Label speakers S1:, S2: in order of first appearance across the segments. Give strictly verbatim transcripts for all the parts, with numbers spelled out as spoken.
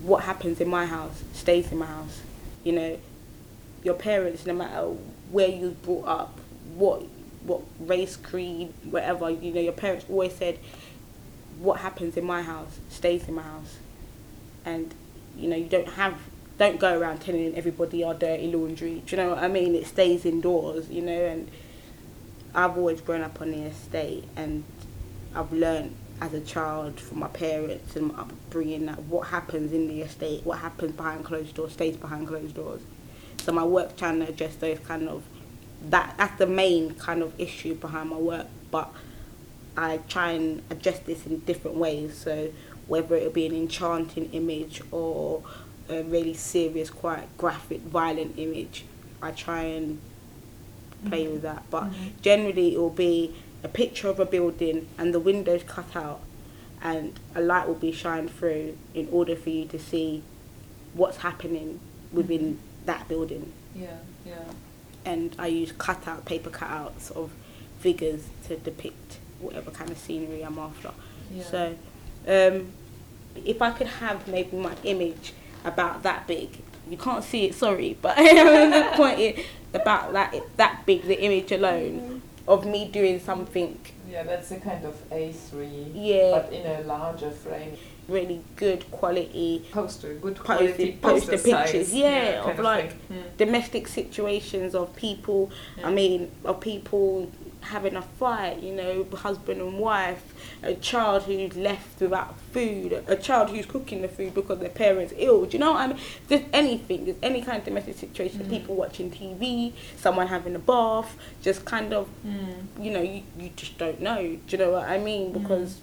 S1: what happens in my house stays in my house. You know, your parents, no matter where you was brought up, what what race, creed, whatever, you know, your parents always said, what happens in my house stays in my house. And, you know, you don't have, don't go around telling everybody our dirty laundry. Do you know what I mean? It stays indoors, you know, and I've always grown up on the estate, and I've learned as a child from my parents and my upbringing that what happens in the estate, what happens behind closed doors, stays behind closed doors. So my work trying to address those kind of, that that's the main kind of issue behind my work, but I try and address this in different ways. So whether it be an enchanting image or a really serious, quite graphic, violent image, I try and play mm-hmm. with that. But mm-hmm. generally it will be a picture of a building and the windows cut out and a light will be shined through in order for you to see what's happening within mm-hmm. that building.
S2: Yeah, yeah.
S1: And I use cut-out, paper cut-outs of figures to depict whatever kind of scenery I'm after.
S2: Yeah.
S1: So um, if I could have maybe my image about that big, you can't see it, sorry, but the point is about that, that big, the image alone mm-hmm. of me doing something.
S2: Yeah, that's a kind of A three,
S1: yeah,
S2: but in a larger frame.
S1: Really good quality
S2: poster, good quality
S1: poster,
S2: poster
S1: pictures,
S2: size.
S1: yeah,
S2: yeah
S1: of, of like
S2: mm.
S1: domestic situations of people. Yeah. I mean, of people having a fight, you know, husband and wife, a child who's left without food, a child who's cooking the food because their parents ill. Do you know what I mean? There's anything, there's any kind of domestic situation. Mm. People watching T V, someone having a bath, just kind of, mm. you know, you, you just don't know. Do you know what I mean? Because. Mm.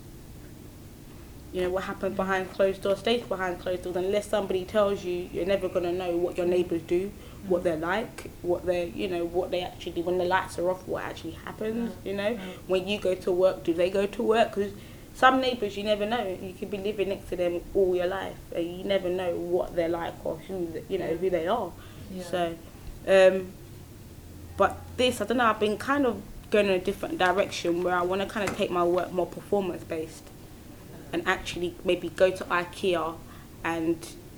S1: You know, what happens behind closed doors stays behind closed doors. Unless somebody tells you, you're never going to know what your neighbours do, mm. what they're like, what they're, you know, what they actually, when the lights are off, what actually happens, mm. you know. Mm. When you go to work, do they go to work? Because some neighbours, you never know. You could be living next to them all your life, and you never know what they're like or who, you know, who they are. Yeah. So, um, but this, I don't know, I've been kind of going in a different direction where I want to kind of take my work more performance-based. And actually maybe go to IKEA and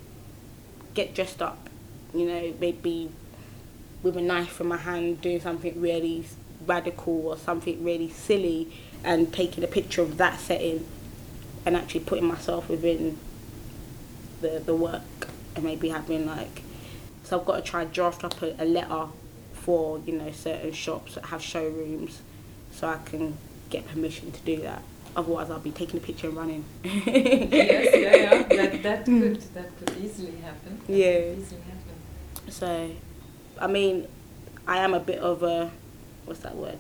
S1: get dressed up, you know, maybe with a knife in my hand, doing something really radical or something really silly, and taking a picture of that setting and actually putting myself within the the work, and maybe having like, so I've got to try and draft up a, a letter for, you know, certain shops that have showrooms so I can get permission to do that. Otherwise, I'll be taking a picture and running.
S2: Yes, yeah, yeah. That that could that could easily happen. That
S1: yeah.
S2: Could easily happen.
S1: So, I mean, I am a bit of a, what's that word?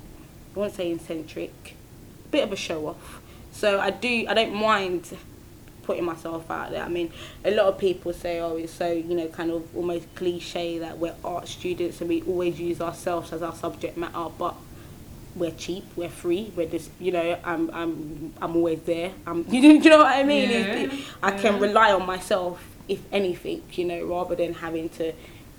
S1: I won't say eccentric. A bit of a show off. So I do. I don't mind putting myself out there. I mean, a lot of people say, oh, it's so, you know, kind of almost cliche that we're art students and we always use ourselves as our subject matter, but we're cheap, we're free, we're just, you know, I'm I'm I'm always there. I'm, you know, you know what I mean?
S2: Yeah,
S1: it, it, I yeah. can rely on myself, if anything, you know, rather than having to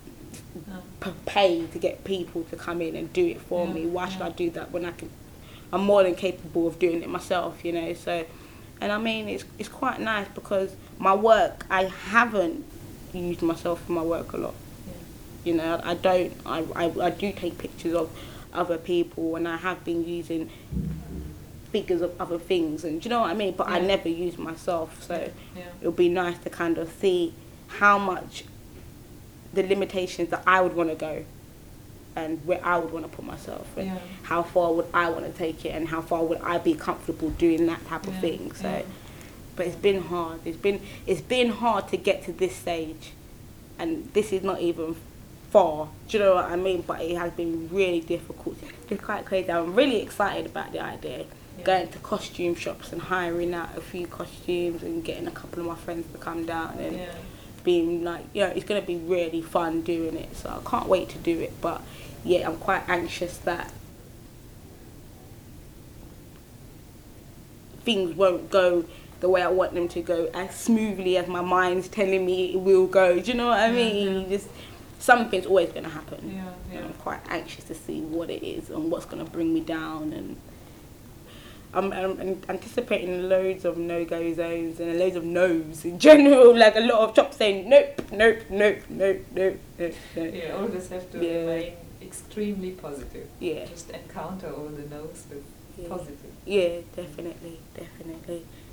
S1: oh. p- pay to get people to come in and do it for yeah, me. Why should yeah. I do that when I can? I'm more than capable of doing it myself, you know. So, and I mean, it's it's quite nice because my work, I haven't used myself for my work a lot. Yeah. You know, I don't. I, I I do take pictures of other people, and I have been using figures of other things, and do you know what I mean? But yeah. I never use myself, so yeah. it'll be nice to kind of see how much the limitations that I would want to go and where I would want to put myself, and yeah. how far would I want to take it, and how far would I be comfortable doing that type of yeah. thing. So yeah. but it's been hard. It's been it's been hard to get to this stage, and this is not even far, do you know what I mean? But it has been really difficult. It's quite crazy. I'm really excited about the idea. Yeah. Going to costume shops and hiring out a few costumes and getting a couple of my friends to come down and yeah. being like, you know, it's going to be really fun doing it. So I can't wait to do it. But yeah, I'm quite anxious that things won't go the way I want them to go as smoothly as my mind's telling me it will go. Do you know what I mean? Yeah, yeah. You just, something's always going to happen.
S2: Yeah, yeah.
S1: And I'm quite anxious to see what it is and what's going to bring me down. And I'm, I'm I'm anticipating loads of no-go zones and loads of no's in general. Like a lot of shops saying nope, nope, nope, nope, nope, nope, nope.
S2: You always have to
S1: Yeah.
S2: remain extremely positive.
S1: Yeah.
S2: Just encounter all the no's with
S1: Yeah.
S2: positive.
S1: Yeah, definitely, definitely.